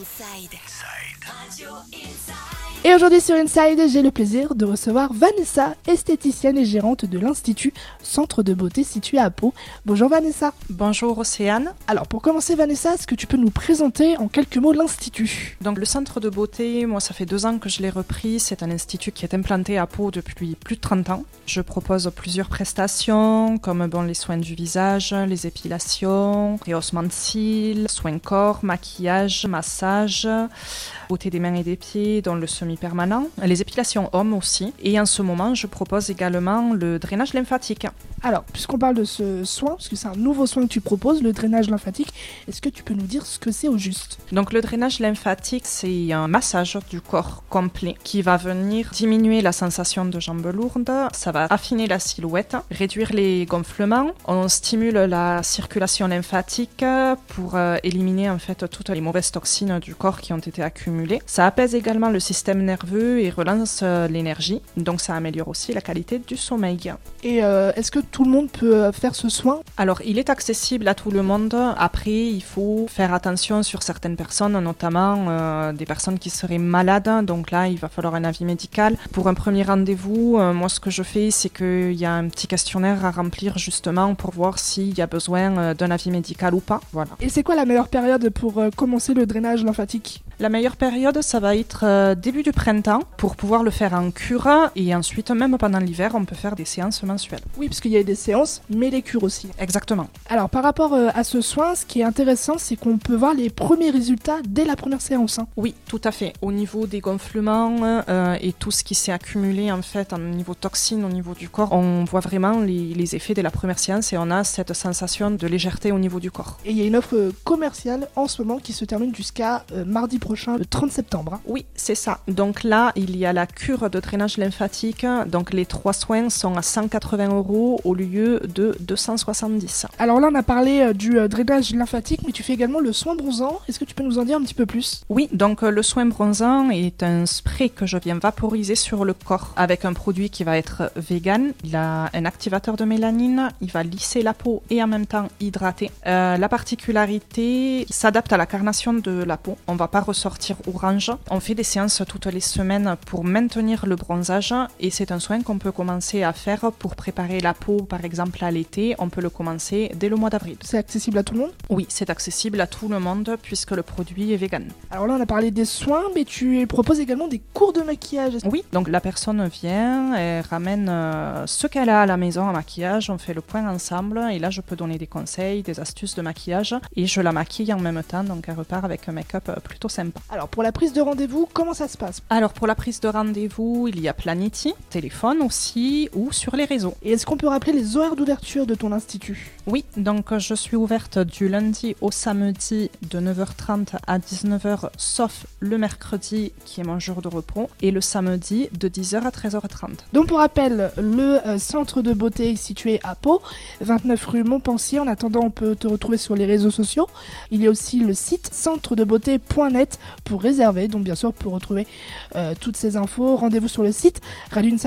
Inside. Radio Inside. Et aujourd'hui sur Inside, j'ai le plaisir de recevoir Vanessa, esthéticienne et gérante de l'Institut Centre de Beauté situé à Pau. Bonjour Vanessa. Bonjour Océane. Alors pour commencer Vanessa, est-ce que tu peux nous présenter en quelques mots l'Institut ? Donc le Centre de Beauté, moi ça fait 2 ans que je l'ai repris. C'est un institut qui est implanté à Pau depuis plus de 30 ans. Je propose plusieurs prestations comme les soins du visage, les épilations, rehaussement de cils, soins corps, maquillage, massage, beauté des mains et des pieds, dont le semi-permanent, les épilations hommes aussi. Et en ce moment, je propose également le drainage lymphatique. Alors, puisqu'on parle de ce soin, parce que c'est un nouveau soin que tu proposes, le drainage lymphatique, est-ce que tu peux nous dire ce que c'est au juste ? Donc le drainage lymphatique, c'est un massage du corps complet qui va venir diminuer la sensation de jambes lourdes, ça va affiner la silhouette, réduire les gonflements, on stimule la circulation lymphatique pour éliminer en fait toutes les mauvaises toxines du corps qui ont été accumulées. Ça apaise également le système nerveux et relance l'énergie, donc ça améliore aussi la qualité du sommeil. Et est-ce que tout le monde peut faire ce soin ? Alors, il est accessible à tout le monde. Après, il faut faire attention sur certaines personnes, notamment des personnes qui seraient malades. Donc là, il va falloir un avis médical. Pour un premier rendez-vous, moi, ce que je fais, c'est qu'il y a un petit questionnaire à remplir justement pour voir s'il y a besoin d'un avis médical ou pas. Voilà. Et c'est quoi la meilleure période pour commencer le drainage lymphatique ? La meilleure période, ça va être début du printemps pour pouvoir le faire en cure. Et ensuite, même pendant l'hiver, on peut faire des séances mensuelles. Oui, parce qu'il y a des séances, mais les cures aussi. Exactement. Alors, par rapport à ce soin, ce qui est intéressant, c'est qu'on peut voir les premiers résultats dès la première séance. Oui, tout à fait. Au niveau des gonflements et tout ce qui s'est accumulé en fait, au niveau toxine, au niveau du corps, on voit vraiment les effets dès la première séance et on a cette sensation de légèreté au niveau du corps. Et il y a une offre commerciale en ce moment qui se termine jusqu'à mardi prochain, le 30 septembre. Oui, c'est ça. Donc là, il y a la cure de drainage lymphatique. Donc les 3 soins sont à 180 € au lieu de 270. Alors là, on a parlé du drainage lymphatique, mais tu fais également le soin bronzant. Est-ce que tu peux nous en dire un petit peu plus ? Oui, donc le soin bronzant est un spray que je viens vaporiser sur le corps avec un produit qui va être vegan. Il a un activateur de mélanine, il va lisser la peau et en même temps hydrater. La particularité, il s'adapte à la carnation de la peau. On ne va pas ressortir orange. On fait des séances toutes les semaines pour maintenir le bronzage et c'est un soin qu'on peut commencer à faire pour préparer la peau, par exemple à l'été. On peut le commencer dès le mois d'avril. C'est accessible à tout le monde ? Oui, c'est accessible à tout le monde puisque le produit est vegan. Alors là, on a parlé des soins, mais tu proposes également des cours de maquillage. Oui, donc la personne vient, elle ramène ce qu'elle a à la maison en maquillage, on fait le point ensemble et là je peux donner des conseils, des astuces de maquillage et je la maquille en même temps, donc elle repart avec un make-up plutôt sympa. Alors pour la prise de rendez-vous, comment ça se passe ? Alors pour la prise de rendez-vous, il y a Planity, téléphone aussi ou sur les réseaux. Et est-ce qu'on peut rappeler les horaires d'ouverture de ton institut ? Oui, donc je suis ouverte du lundi au samedi de 9h30 à 19h, sauf le mercredi qui est mon jour de repos, et le samedi de 10h à 13h30. Donc pour rappel, le centre de beauté est situé à Pau, 29 rue Montpensier. En attendant, on peut te retrouver sur les réseaux sociaux. Il y a aussi le site centredebeauté.net pour réserver, donc bien sûr pour retrouver toutes ces infos. Rendez-vous sur le site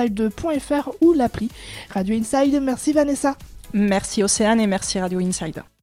radioinside.fr ou l'appli Radio Inside. Merci Vanessa. Merci Océane et merci Radio Inside.